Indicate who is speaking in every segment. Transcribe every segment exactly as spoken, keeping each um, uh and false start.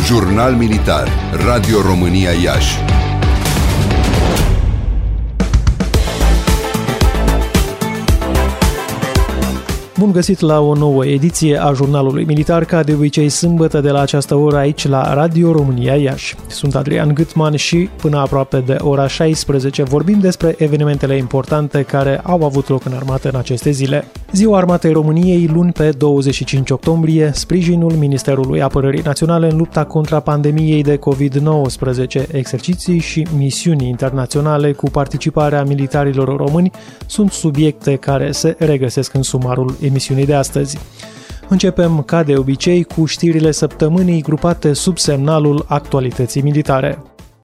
Speaker 1: Jurnal Militar, Radio România Iași.
Speaker 2: Bun găsit la o nouă ediție a Jurnalului Militar, ca de obicei sâmbătă de la această oră aici la Radio România Iași. Sunt Adrian Gâtman și până aproape de ora șaisprezece vorbim despre evenimentele importante care au avut loc în armată în aceste zile. Ziua Armatei României, luni pe douăzeci și cinci octombrie, sprijinul Ministerului Apărării Naționale în lupta contra pandemiei de covid nouăsprezece, exerciții și misiuni internaționale cu participarea militarilor români sunt subiecte care se regăsesc în sumarul emisiunii de astăzi. Începem, ca de obicei, cu știrile săptămânii grupate sub semnalul actualității militare.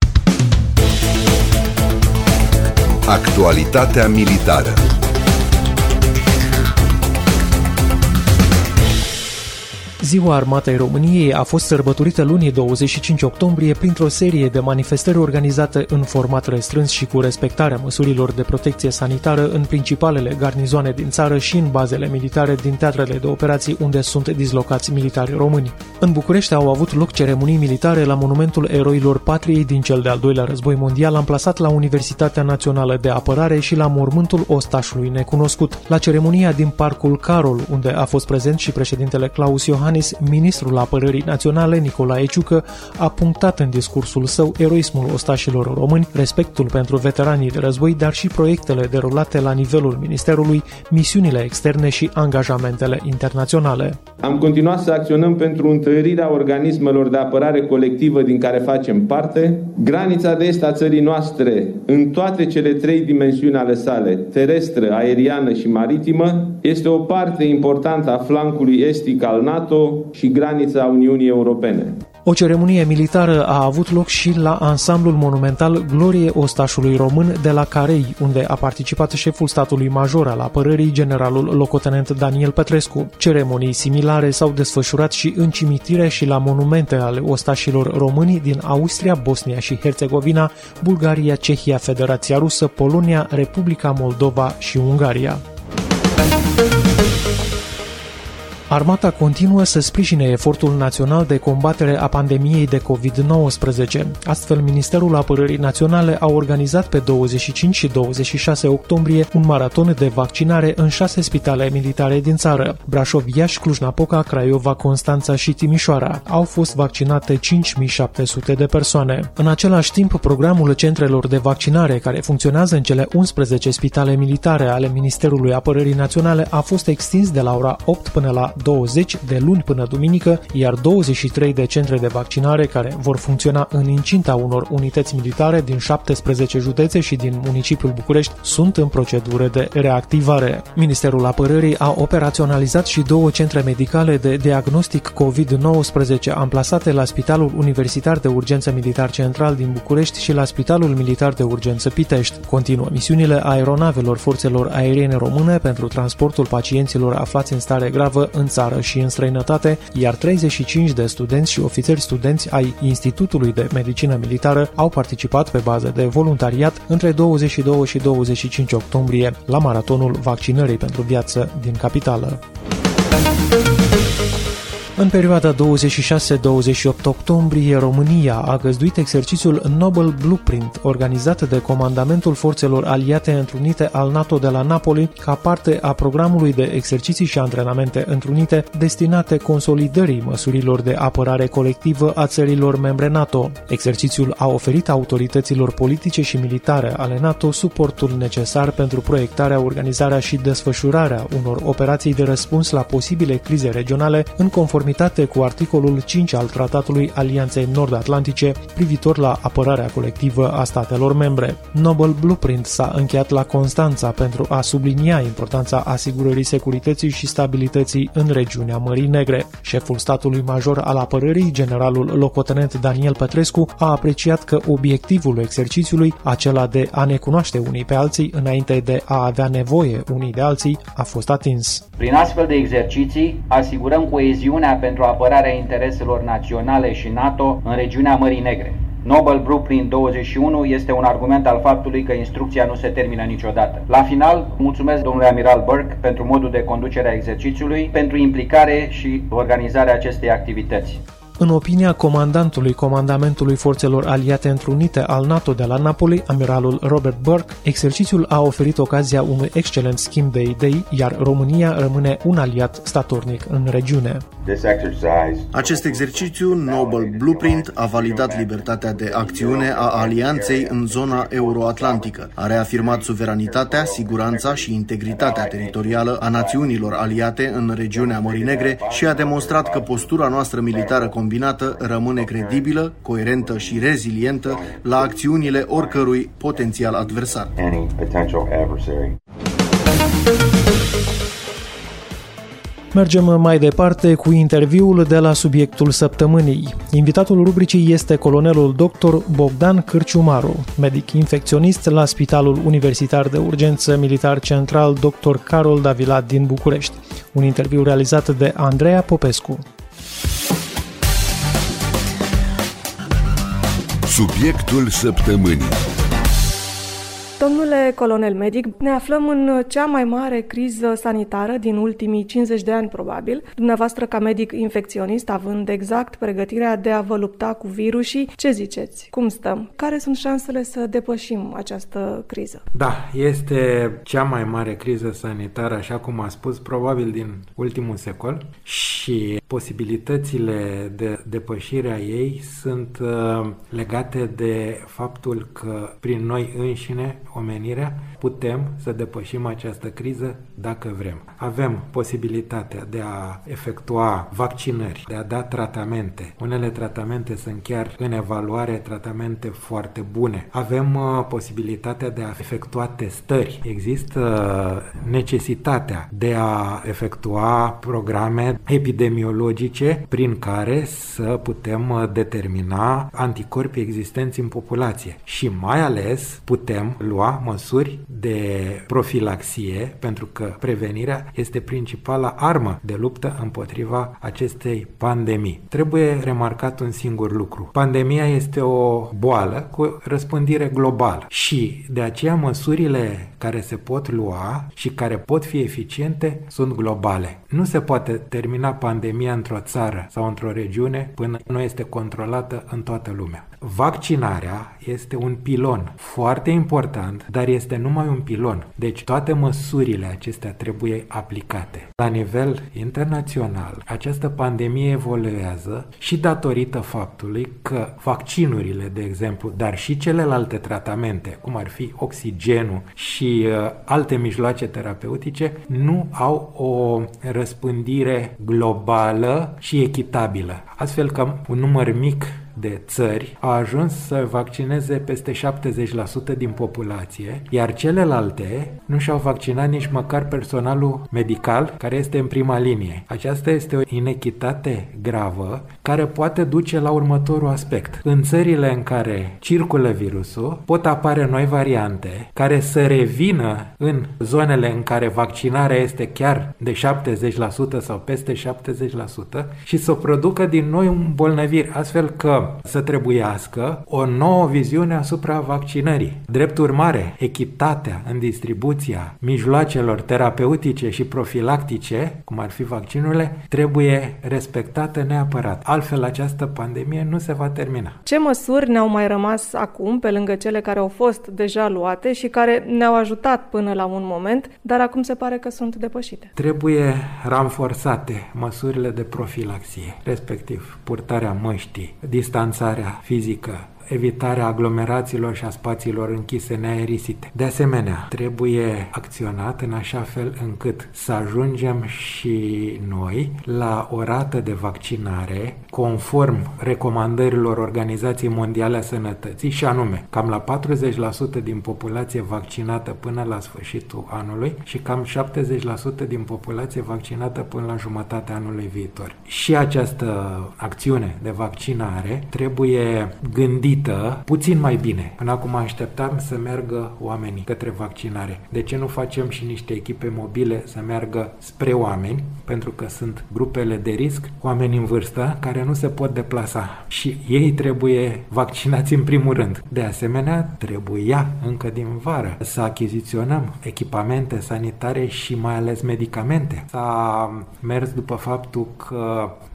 Speaker 1: Actualitatea militară.
Speaker 2: Ziua Armatei României a fost sărbătorită luni douăzeci și cinci octombrie printr-o serie de manifestări organizate în format restrâns și cu respectarea măsurilor de protecție sanitară în principalele garnizoane din țară și în bazele militare din teatrele de operații unde sunt dislocați militari români. În București au avut loc ceremonii militare la Monumentul Eroilor Patriei din cel de-al doilea război mondial, amplasat la Universitatea Națională de Apărare, și la Mormântul Ostașului Necunoscut. La ceremonia din Parcul Carol, unde a fost prezent și președintele Claus Iohannis, ministrul Apărării Naționale Nicolae Ciucă a punctat în discursul său eroismul ostașilor români, respectul pentru veteranii de război, dar și proiectele derulate la nivelul Ministerului, misiunile externe și angajamentele internaționale.
Speaker 3: Am continuat să acționăm pentru întărirea organismelor de apărare colectivă din care facem parte. Granița de est a țării noastre, în toate cele trei dimensiuni ale sale, terestră, aeriană și maritimă, este o parte importantă a flancului estic al NATO și granița Uniunii Europene.
Speaker 2: O ceremonie militară a avut loc și la ansamblul monumental Glorie Ostașului Român de la Carei, unde a participat șeful statului major al apărării, generalul locotenent Daniel Petrescu. Ceremonii similare s-au desfășurat și în cimitire și la monumente ale ostașilor români din Austria, Bosnia și Herțegovina, Bulgaria, Cehia, Federația Rusă, Polonia, Republica Moldova și Ungaria. Armata continuă să sprijine efortul național de combatere a pandemiei de covid nouăsprezece. Astfel, Ministerul Apărării Naționale a organizat pe douăzeci și cinci și douăzeci și șase octombrie un maraton de vaccinare în șase spitale militare din țară: Brașov, Iași, Cluj-Napoca, Craiova, Constanța și Timișoara. Au fost vaccinate cinci mii șapte sute de persoane. În același timp, programul centrelor de vaccinare, care funcționează în cele unsprezece spitale militare ale Ministerului Apărării Naționale, a fost extins de la ora opt până la douăzeci de luni până duminică, iar douăzeci și trei de centre de vaccinare care vor funcționa în incinta unor unități militare din șaptesprezece județe și din municipiul București sunt în procedură de reactivare. Ministerul Apărării a operaționalizat și două centre medicale de diagnostic covid nouăsprezece amplasate la Spitalul Universitar de Urgență Militar Central din București și la Spitalul Militar de Urgență Pitești. Continuă misiunile aeronavelor forțelor aeriene române pentru transportul pacienților aflați în stare gravă în țară și în străinătate, iar treizeci și cinci de studenți și ofițeri studenți ai Institutului de Medicină Militară au participat pe bază de voluntariat între douăzeci și doi și douăzeci și cinci octombrie la maratonul vaccinării pentru viață din capitală. În perioada douăzeci și șase douăzeci și opt octombrie, România a găzduit exercițiul Noble Blueprint, organizat de Comandamentul Forțelor Aliate Întrunite al NATO de la Napoli, ca parte a programului de exerciții și antrenamente întrunite destinate consolidării măsurilor de apărare colectivă a țărilor membre NATO. Exercițiul a oferit autorităților politice și militare ale NATO suportul necesar pentru proiectarea, organizarea și desfășurarea unor operații de răspuns la posibile crize regionale în conformitate cu articolul cinci al Tratatului Alianței Nord-Atlantice privitor la apărarea colectivă a statelor membre. Noble Blueprint s-a încheiat la Constanța pentru a sublinia importanța asigurării securității și stabilității în regiunea Mării Negre. Șeful statului major al apărării, generalul locotenent Daniel Petrescu, a apreciat că obiectivul exercițiului, acela de a ne cunoaște unii pe alții înainte de a avea nevoie unii de alții, a fost atins.
Speaker 4: Prin astfel de exerciții asigurăm coeziunea pentru apărarea intereselor naționale și NATO în regiunea Mării Negre. Noble Blueprint douăzeci și unu este un argument al faptului că instrucția nu se termină niciodată. La final, mulțumesc domnului amiral Burke pentru modul de conducere a exercițiului, pentru implicare și organizarea acestei activități.
Speaker 2: În opinia comandantului Comandamentului Forțelor Aliate Întrunite al NATO de la Napoli, amiralul Robert Burke, exercițiul a oferit ocazia unui excelent schimb de idei, iar România rămâne un aliat statornic în regiune.
Speaker 5: Acest exercițiu, Noble Blueprint, a validat libertatea de acțiune a alianței în zona euroatlantică. A reafirmat suveranitatea, siguranța și integritatea teritorială a națiunilor aliate în regiunea Mării Negre și a demonstrat că postura noastră militară combinată rămâne credibilă, coerentă și rezilientă la acțiunile oricărui potențial adversar.
Speaker 2: Mergem mai departe cu interviul de la subiectul săptămânii. Invitatul rubricii este colonelul doctor Bogdan Cârciumaru, medic infecționist la Spitalul Universitar de Urgență Militar Central doctor Carol Davilat din București. Un interviu realizat de Andreea Popescu.
Speaker 1: Subiectul săptămânii.
Speaker 6: Domnule colonel medic, ne aflăm în cea mai mare criză sanitară din ultimii cincizeci de ani, probabil. Dumneavoastră, ca medic infecționist, având exact pregătirea de a vă lupta cu virusii, ce ziceți? Cum stăm? Care sunt șansele să depășim această criză?
Speaker 7: Da, este cea mai mare criză sanitară, așa cum a spus, probabil din ultimul secol și posibilitățile de depășire a ei sunt uh, legate de faptul că prin noi înșine, omenirea, putem să depășim această criză dacă vrem. Avem posibilitatea de a efectua vaccinări, de a da tratamente. Unele tratamente sunt chiar în evaluare, tratamente foarte bune. Avem uh, posibilitatea de a efectua testări. Există uh, necesitatea de a efectua programe epidemiologice prin care să putem uh, determina anticorpii existenți în populație și mai ales putem lua măsuri de profilaxie, pentru că prevenirea este principala armă de luptă împotriva acestei pandemii. Trebuie remarcat un singur lucru. Pandemia este o boală cu răspândire globală și de aceea măsurile care se pot lua și care pot fi eficiente sunt globale. Nu se poate termina pandemia într-o țară sau într-o regiune până nu este controlată în toată lumea. Vaccinarea este un pilon foarte important, dar este numai un pilon. Deci toate măsurile acestea trebuie aplicate. La nivel internațional, această pandemie evoluează și datorită faptului că vaccinurile, de exemplu, dar și celelalte tratamente, cum ar fi oxigenul și uh, alte mijloace terapeutice, nu au o răspândire globală și echitabilă. Astfel că un număr mic de țări a ajuns să vaccineze peste șaptezeci la sută din populație, iar celelalte nu și-au vaccinat nici măcar personalul medical care este în prima linie. Aceasta este o inechitate gravă care poate duce la următorul aspect. În țările în care circulă virusul pot apare noi variante care să revină în zonele în care vaccinarea este chiar de șaptezeci la sută sau peste șaptezeci la sută și să producă din noi un îmbolnăviri, astfel că să trebuiască o nouă viziune asupra vaccinării. Drept urmare, echitatea în distribuția mijloacelor terapeutice și profilactice, cum ar fi vaccinurile, trebuie respectată neapărat. Altfel, această pandemie nu se va termina.
Speaker 6: Ce măsuri ne-au mai rămas acum, pe lângă cele care au fost deja luate și care ne-au ajutat până la un moment, dar acum se pare că sunt depășite?
Speaker 7: Trebuie ranforsate măsurile de profilaxie, respectiv purtarea măștii, distanțarea fizică, evitarea aglomerațiilor și a spațiilor închise neaerisite. De asemenea, trebuie acționat în așa fel încât să ajungem și noi la o rată de vaccinare conform recomandărilor Organizației Mondiale a Sănătății, și anume cam la patruzeci la sută din populație vaccinată până la sfârșitul anului și cam șaptezeci la sută din populație vaccinată până la jumătatea anului viitor. Și această acțiune de vaccinare trebuie gândită puțin mai bine. Până acum așteptam să meargă oamenii către vaccinare. De ce nu facem și niște echipe mobile să meargă spre oameni? Pentru că sunt grupele de risc, oameni în vârstă care nu se pot deplasa și ei trebuie vaccinați în primul rând. De asemenea, trebuia încă din vară să achiziționăm echipamente sanitare și mai ales medicamente. S-a mers după faptul că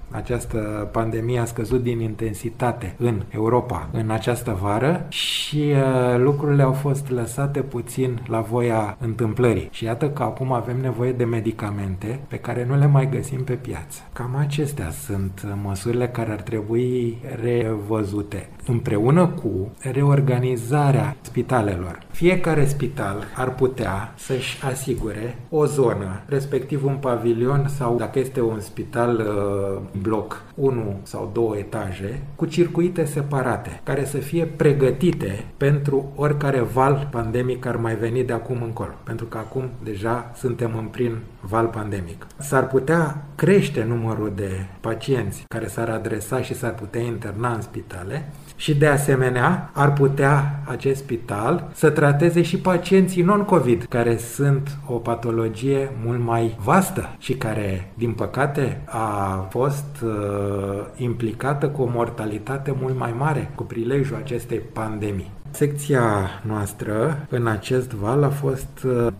Speaker 7: Această pandemie a scăzut din intensitate în Europa în această vară și uh, lucrurile au fost lăsate puțin la voia întâmplării. Și iată că acum avem nevoie de medicamente pe care nu le mai găsim pe piață. Cam acestea sunt măsurile care ar trebui revăzute, împreună cu reorganizarea spitalelor. Fiecare spital ar putea să-și asigure o zonă, respectiv un pavilion sau, dacă este un spital bloc, unu sau două etaje, cu circuite separate, care să fie pregătite pentru oricare val pandemic ar mai veni de acum încolo. Pentru că acum deja suntem în plin val pandemic. S-ar putea crește numărul de pacienți care s-ar adresa și s-ar putea interna în spitale și, de asemenea, ar putea acest spital să trateze și pacienții non-COVID, care sunt o patologie mult mai vastă și care, din păcate, a fost uh, implicată cu o mortalitate mult mai mare cu prilejul acestei pandemii. Secția noastră în acest val a fost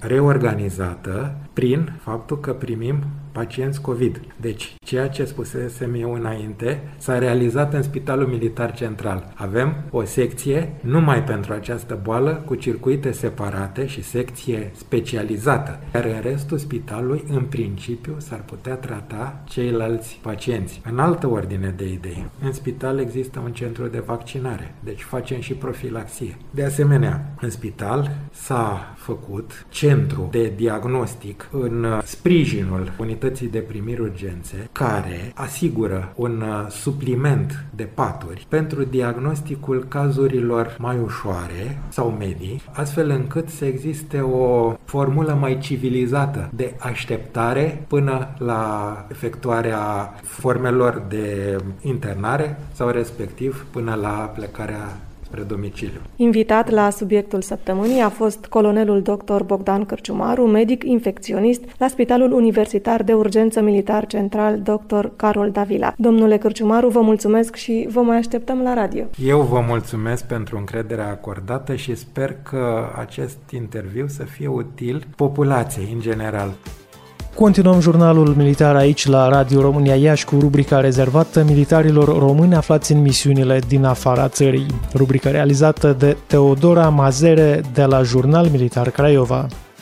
Speaker 7: reorganizată prin faptul că primim pacienți COVID. Deci, ceea ce spusesem eu înainte s-a realizat în Spitalul Militar Central. Avem o secție numai pentru această boală, cu circuite separate și secție specializată. Iar în restul spitalului, în principiu, s-ar putea trata ceilalți pacienți. În altă ordine de idei, în spital există un centru de vaccinare, deci facem și profilaxie. De asemenea, în spital s-a făcut centru de diagnostic în sprijinul unității de primiri urgențe, care asigură un supliment de paturi pentru diagnosticul cazurilor mai ușoare sau medii, astfel încât să existe o formulă mai civilizată de așteptare până la efectuarea formelor de internare sau respectiv până la plecarea spre domiciliu.
Speaker 6: Invitat la subiectul săptămânii a fost colonelul doctor Bogdan Cârciumaru, medic infecționist la Spitalul Universitar de Urgență Militar Central doctor Carol Davila. Domnule Cârciumaru, vă mulțumesc și vă mai așteptăm la radio.
Speaker 7: Eu vă mulțumesc pentru încrederea acordată și sper că acest interviu să fie util populației în general.
Speaker 2: Continuăm jurnalul militar aici la Radio România Iași cu rubrica rezervată militarilor români aflați în misiunile din afara țării. Rubrica realizată de Teodora Mazere de la Jurnal Militar Craiova.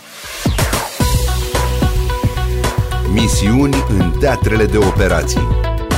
Speaker 1: Misiuni în teatrele de operații.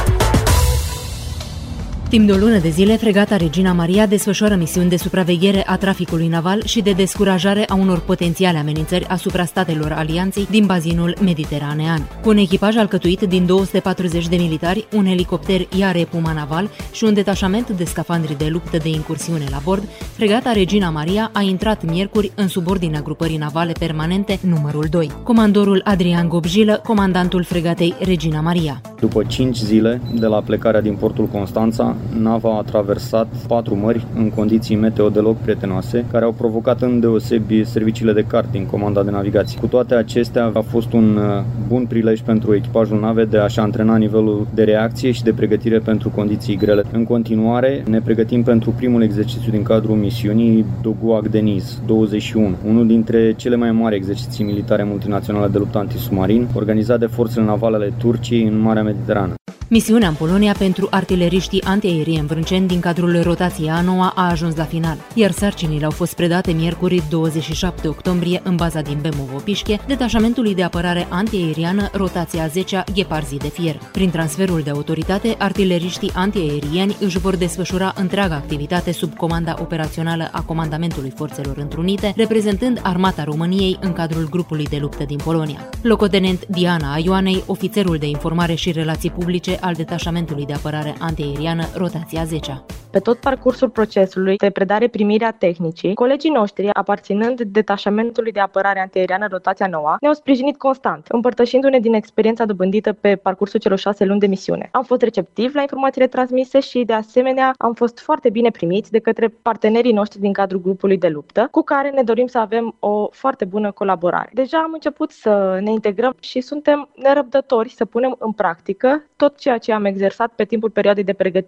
Speaker 8: Timp de o lună de zile, fregata Regina Maria desfășoară misiuni de supraveghere a traficului naval și de descurajare a unor potențiale amenințări asupra statelor alianței din bazinul mediteranean. Cu un echipaj alcătuit din două sute patruzeci de militari, un elicopter I A R Puma naval și un detașament de scafandri de luptă de incursiune la bord, fregata Regina Maria a intrat miercuri în subordinea grupării navale permanente numărul doi. Comandorul Adrian Gobjilă, comandantul fregatei Regina Maria.
Speaker 9: După cinci zile de la plecarea din portul Constanța, nava a traversat patru mări în condiții meteo deloc prietenoase, care au provocat îndeosebi serviciile de cart din comanda de navigație. Cu toate acestea, a fost un bun prilej pentru echipajul navei de a-și antrena nivelul de reacție și de pregătire pentru condiții grele. În continuare, ne pregătim pentru primul exercițiu din cadrul misiunii Doguag Deniz douăzeci și unu, unul dintre cele mai mari exerciții militare multinaționale de luptă antisubmarin, organizat de forțele navale ale Turciei în Marea Mediterană.
Speaker 8: Misiunea în Polonia pentru artileriștii antiaerieni vrânceni din cadrul rotației a noua a ajuns la final, iar sarcinile au fost predate miercuri douăzeci și șapte octombrie în baza din Bemovo-Pișche, detașamentului de apărare antiaeriană rotația a zecea Gheparzi de Fier. Prin transferul de autoritate, artileriștii antiaerieni își vor desfășura întreaga activitate sub comanda operațională a Comandamentului Forțelor Întrunite, reprezentând Armata României în cadrul grupului de luptă din Polonia. Locotenent Diana Aioanei, ofițerul de informare și relații publice al detașamentului de apărare antiaeriană rotația a zecea.
Speaker 10: Pe tot parcursul procesului de predare-primire a tehnicii, colegii noștri, aparținând detașamentului de apărare antiaeriană rotația nouă, ne-au sprijinit constant, împărtășindu-ne din experiența dobândită pe parcursul celor șase luni de misiune. Am fost receptivi la informațiile transmise și, de asemenea, am fost foarte bine primiți de către partenerii noștri din cadrul grupului de luptă, cu care ne dorim să avem o foarte bună colaborare. Deja am început să ne integrăm și suntem nerăbdători să punem în practică tot ceea ce am exersat pe timpul perioadei de pregătire.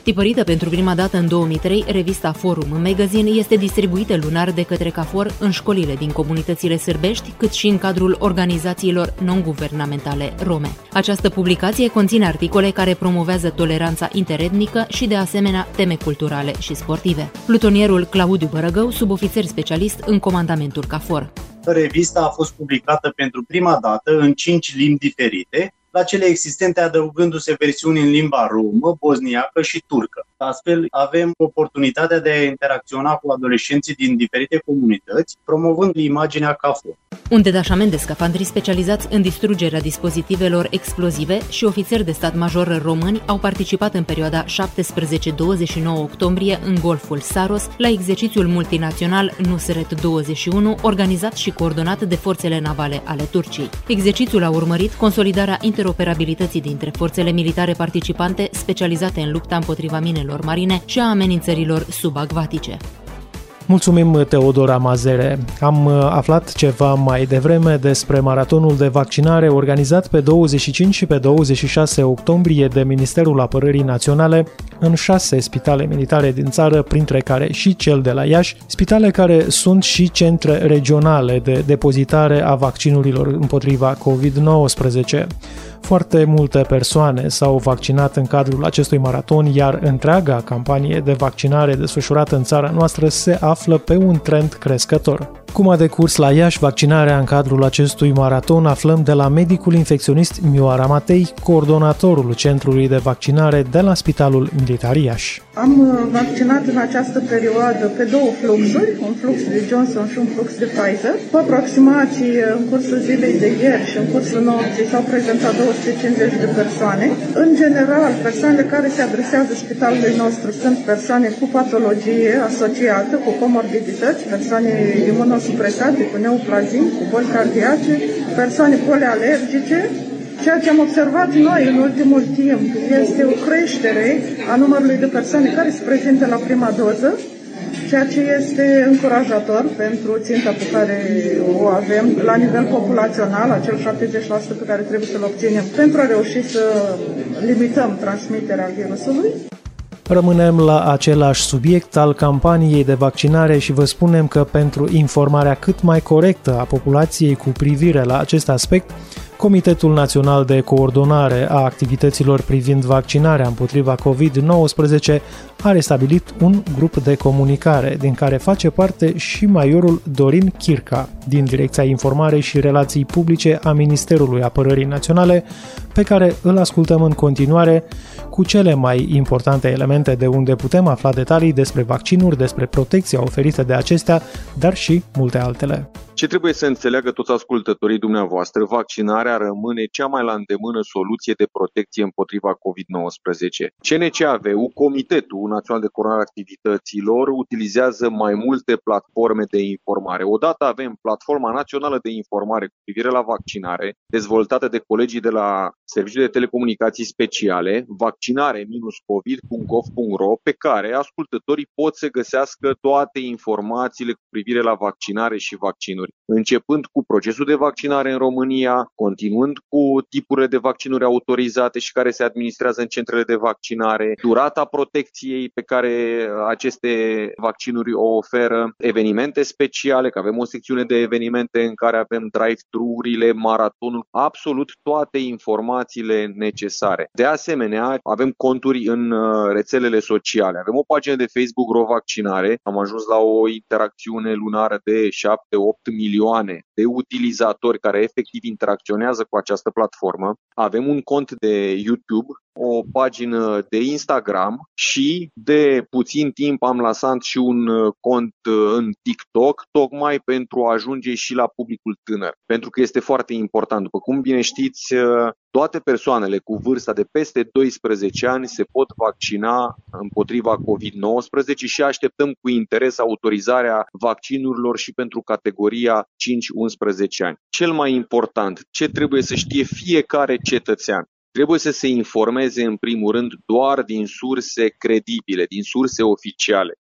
Speaker 8: Tipărită pentru prima dată în două mii trei, revista Forum Magazine este distribuită lunar de către CAFOR în școlile din comunitățile sârbești, cât și în cadrul organizațiilor non-guvernamentale rome. Această publicație conține articole care promovează toleranța interetnică și, de asemenea, teme culturale și sportive. Plutonierul Claudiu Bărăgău, subofițer specialist în comandamentul CAFOR.
Speaker 11: Revista a fost publicată pentru prima dată în cinci limbi diferite, la cele existente adăugându-se versiuni în limba romă, bosniacă și turcă. Astfel, avem oportunitatea de a interacționa cu adolescenții din diferite comunități, promovând imaginea CAFOR.
Speaker 8: Un detașament de scafandri specializați în distrugerea dispozitivelor explozive și ofițeri de stat major români au participat în perioada șaptesprezece douăzeci și nouă octombrie în Golful Saros la exercițiul multinațional Nusret douăzeci și unu, organizat și coordonat de forțele navale ale Turciei. Exercițiul a urmărit consolidarea interoperabilității dintre forțele militare participante specializate în lupta împotriva minelor marine și a amenințărilor subacvatice.
Speaker 2: Mulțumim, Teodora Mazere. Am aflat ceva mai devreme despre maratonul de vaccinare organizat pe douăzeci și cinci și pe douăzeci și șase octombrie de Ministerul Apărării Naționale în șase spitale militare din țară, printre care și cel de la Iași, spitale care sunt și centre regionale de depozitare a vaccinurilor împotriva covid nouăsprezece. Foarte multe persoane s-au vaccinat în cadrul acestui maraton, iar întreaga campanie de vaccinare desfășurată în țara noastră se află pe un trend crescător. Cum a decurs la Iași vaccinarea în cadrul acestui maraton, aflăm de la medicul infecționist Mioara Matei, coordonatorul centrului de vaccinare de la Spitalul Militar Iași.
Speaker 12: Am vaccinat în această perioadă pe două fluxuri, un flux de Johnson și un flux de Pfizer. Cu aproximații în cursul zilei de ieri și în cursul nopții s-au prezentat două sute cincizeci de persoane. În general, persoanele care se adresează spitalului nostru sunt persoane cu patologie asociată, cu comorbidități, persoane imunosupresate, cu neoplazii, cu boli cardiace, persoane polialergice. Ceea ce am observat noi în ultimul timp este o creștere a numărului de persoane care se prezintă la prima doză, ceea ce este încurajator pentru ținta pe care o avem la nivel populațional, acel șaptezeci la sută pe care trebuie să-l obținem pentru a reuși să limităm transmiterea virusului.
Speaker 2: Rămânem la același subiect al campaniei de vaccinare și vă spunem că pentru informarea cât mai corectă a populației cu privire la acest aspect, Comitetul Național de Coordonare a Activităților privind vaccinarea împotriva covid nouăsprezece are stabilit un grup de comunicare, din care face parte și majorul Dorin Chirca, din Direcția Informare și Relații Publice a Ministerului Apărării Naționale, pe care îl ascultăm în continuare cu cele mai importante elemente de unde putem afla detalii despre vaccinuri, despre protecția oferită de acestea, dar și multe altele.
Speaker 13: Ce trebuie să înțeleagă toți ascultătorii dumneavoastră, vaccinarea rămâne cea mai la îndemână soluție de protecție împotriva covid nouăsprezece. C N C A V-ul, Comitetul Național de Coordonare a Activităților, utilizează mai multe platforme de informare. Odată avem Platforma Națională de Informare cu privire la vaccinare, dezvoltată de colegii de la Serviciul de Telecomunicații Speciale, vaccinare covid punct gov punct ro, pe care ascultătorii pot să găsească toate informațiile cu privire la vaccinare și vaccinuri, începând cu procesul de vaccinare în România, continuând cu tipurile de vaccinuri autorizate și care se administrează în centrele de vaccinare, durata protecției pe care aceste vaccinuri o oferă, evenimente speciale, că avem o secțiune de evenimente în care avem drive-thru-urile, maratonul, absolut toate informațiile necesare. De asemenea, avem conturi în rețelele sociale. Avem o pagină de Facebook RoVaccinare, am ajuns la o interacțiune lunară de șapte opt milioane de utilizatori care efectiv interacționează cu această platformă. Avem un cont de YouTube, o pagină de Instagram și de puțin timp am lansat și un cont în TikTok, tocmai pentru a ajunge și la publicul tânăr. Pentru că este foarte important. După cum bine știți, toate persoanele cu vârsta de peste doisprezece ani se pot vaccina împotriva covid nouăsprezece și așteptăm cu interes autorizarea vaccinurilor și pentru categoria cinci unsprezece ani. Cel mai important, ce trebuie să știe fiecare cetățean? Trebuie să se informeze în primul rând doar din surse credibile, din surse oficiale.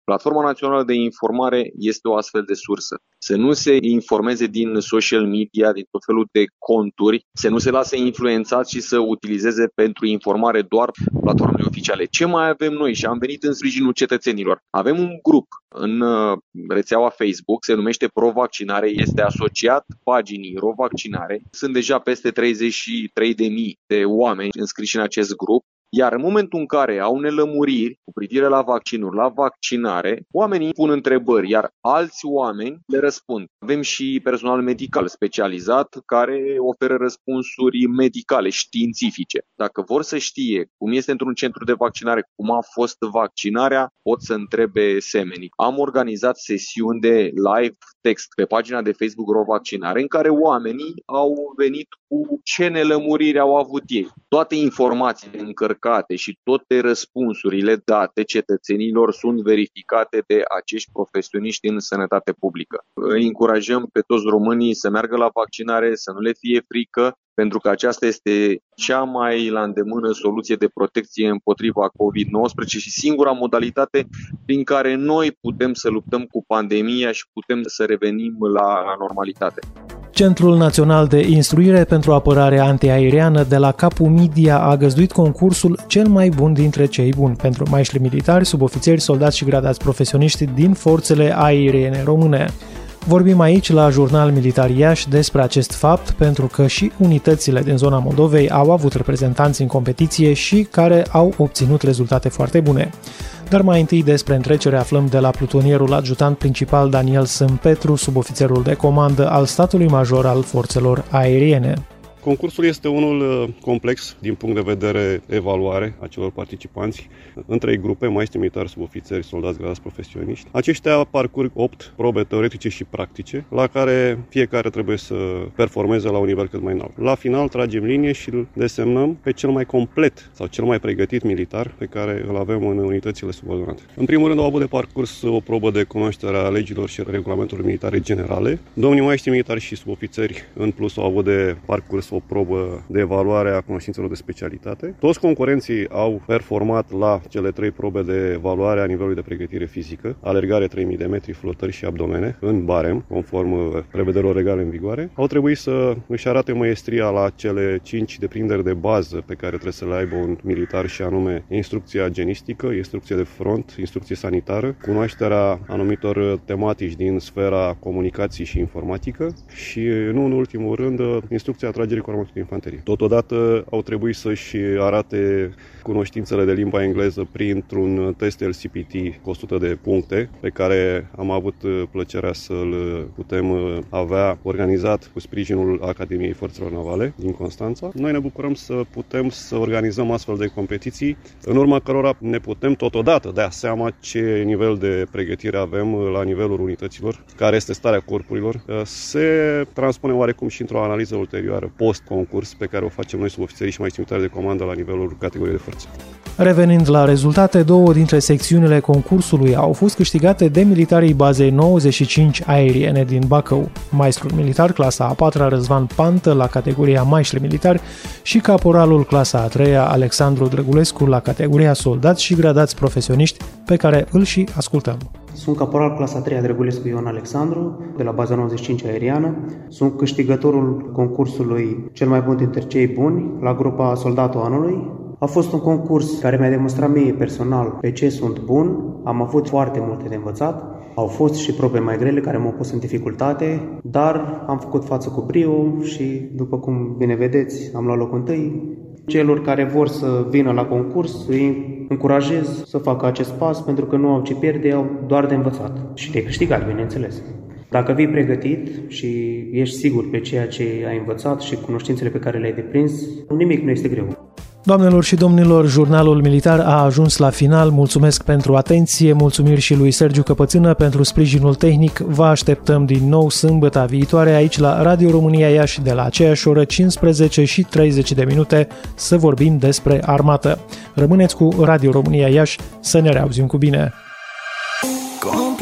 Speaker 13: Platforma Națională de Informare este o astfel de sursă. Să nu se informeze din social media, din tot felul de conturi, să nu se lase influențați și să utilizeze pentru informare doar platformele oficiale. Ce mai avem noi? Și am venit în sprijinul cetățenilor. Avem un grup în rețeaua Facebook, se numește Pro-Vaccinare, este asociat paginii Ro-Vaccinare. Sunt deja peste treizeci și trei de mii de oameni înscriși în acest grup. Iar în momentul în care au nelămuriri cu privire la vaccinuri, la vaccinare, oamenii pun întrebări, iar alți oameni le răspund. Avem și personal medical specializat care oferă răspunsuri medicale, științifice. Dacă vor să știe cum este într-un centru de vaccinare, cum a fost vaccinarea, pot să întrebe semenii. Am organizat sesiuni de live text pe pagina de Facebook Ro-Vaccinare în care oamenii au venit cu ce nelămuriri au avut ei. Toate informațiile încărcate și toate răspunsurile date cetățenilor sunt verificate de acești profesioniști în sănătate publică. Îi încurajăm pe toți românii să meargă la vaccinare, să nu le fie frică, pentru că aceasta este cea mai la îndemână soluție de protecție împotriva covid nouăsprezece și singura modalitate prin care noi putem să luptăm cu pandemia și putem să revenim la, la normalitate.
Speaker 2: Centrul Național de Instruire pentru Apărare Antiaeriană de la Capu Media a găzduit concursul cel mai bun dintre cei buni pentru maiștri militari, subofițeri, soldați și gradați profesioniști din forțele aeriene române. Vorbim aici la Jurnal Militar Iași despre acest fapt pentru că și unitățile din zona Moldovei au avut reprezentanți în competiție și care au obținut rezultate foarte bune. Dar mai întâi despre întrecere aflăm de la plutonierul adjutant principal Daniel Sâmpetru, subofițerul de comandă al statului major al forțelor aeriene.
Speaker 14: Concursul este unul complex din punct de vedere evaluare a celor participanți în trei grupe, maestri militari, subofițeri, soldați, gradați profesioniști. Aceștia parcurg opt probe teoretice și practice, la care fiecare trebuie să performeze la un nivel cât mai înalt. La final tragem linie și îl desemnăm pe cel mai complet sau cel mai pregătit militar pe care îl avem în unitățile subordonate. În primul rând au avut de parcurs o probă de cunoaștere a legilor și regulamentelor militare generale. Domnii maestri militari și subofițeri în plus au avut de parcurs o probă de evaluare a cunoștințelor de specialitate. Toți concurenții au performat la cele trei probe de evaluare a nivelului de pregătire fizică, alergare trei mii de metri, flotări și abdomene, în barem, conform prevederilor legale în vigoare. Au trebuit să își arate măiestria la cele cinci deprinderi de bază pe care trebuie să le aibă un militar și anume instrucția genistică, instrucție de front, instrucție sanitară, cunoașterea anumitor tematici din sfera comunicației și informatică și, nu în ultimul rând, instrucția atragerii cu armamentul de infanterie. Totodată au trebuit să-și arate cunoștințele de limba engleză printr-un test L C P T cu o sută de puncte, pe care am avut plăcerea să-l putem avea organizat cu sprijinul Academiei Forțelor Navale din Constanța. Noi ne bucurăm să putem să organizăm astfel de competiții, în urma cărora ne putem totodată da seama ce nivel de pregătire avem la nivelul unităților, care este starea corpurilor. Se transpune oarecum și într-o analiză ulterioară post-concurs pe care o facem noi subofițerii și maestri militari de comandă la nivelul categoriei de forță.
Speaker 2: Revenind la rezultate, două dintre secțiunile concursului au fost câștigate de militarii bazei nouăzeci și cinci aeriene din Bacău. Maestrul militar clasa a patra Răzvan Pantă la categoria maestri militari și caporalul clasa a treia Alexandru Drăgulescu la categoria soldați și gradați profesioniști, pe care îl și ascultăm.
Speaker 15: Sunt caporal clasa a treia Drăgulescu Ion Alexandru, de la baza nouăzeci și cinci aeriană. Sunt câștigătorul concursului cel mai bun dintre cei buni la grupa Soldatul Anului. A fost un concurs care mi-a demonstrat mie personal pe ce sunt bun. Am avut foarte multe de învățat. Au fost și probe mai grele care m-au pus în dificultate, dar am făcut față cu brio și, după cum bine vedeți, am luat locul întâi. Celor care vor să vină la concurs îi încurajez să facă acest pas pentru că nu au ce pierde, au doar de învățat și de câștigat, bineînțeles. Dacă vii pregătit și ești sigur pe ceea ce ai învățat și cunoștințele pe care le-ai deprins, nimic nu este greu.
Speaker 2: Doamnelor și domnilor, Jurnalul Militar a ajuns la final. Mulțumesc pentru atenție, mulțumiri și lui Sergiu Căpățână pentru sprijinul tehnic. Vă așteptăm din nou sâmbătă viitoare aici la Radio România Iași de la aceeași oră cincisprezece și treizeci de minute să vorbim despre armată. Rămâneți cu Radio România Iași, să ne reauzim cu bine!
Speaker 16: Complicat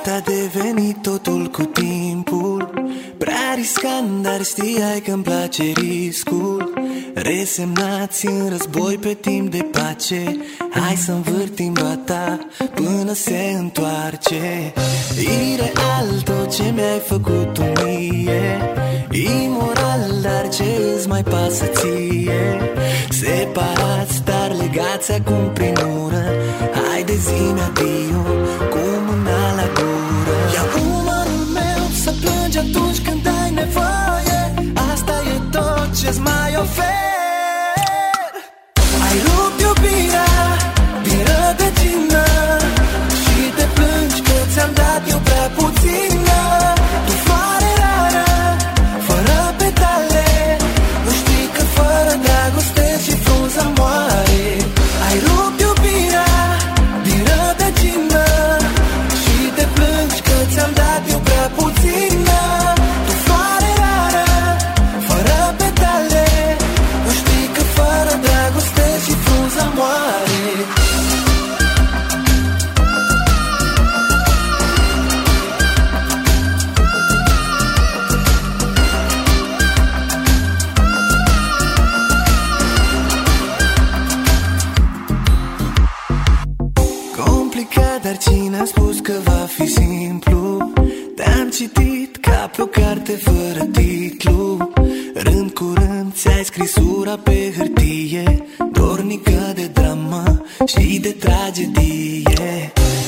Speaker 16: Drept a devenit totul cu timpul, prea riscant, dar știai că-mi place riscul. Resemnați în război pe timp de pace, hai să învârtim roata până se întoarce. Ireal tot ce mi-ai făcut tu mie, imoral, dar ce îți mai pasă ție? Separați, dar legați acum prin ură, haide zi-mi adio cu mâna la gură. Ia umărul meu să plângi atunci când ai nevoie, asta e tot ce-ți mai ofer. Ai rupt iubirea din rădăcină și te plângi că ți-am dat eu prea puțină. Tu floare rară, fără petale, nu știi că fără dragoste și frunza moare. Ai rupt iubirea din rădăcină și te plângi că ți-am dat eu prea puțină. Tu floare rară, fără petale, nu știi că fără dragoste și frunza moare. Complicat, dar cine a spus că va fi simplu? Te-am citit ca pe o carte fără titlu, rând cu rând ți-ai scris ura pe hârtie, dornică de dramă și de tragedie.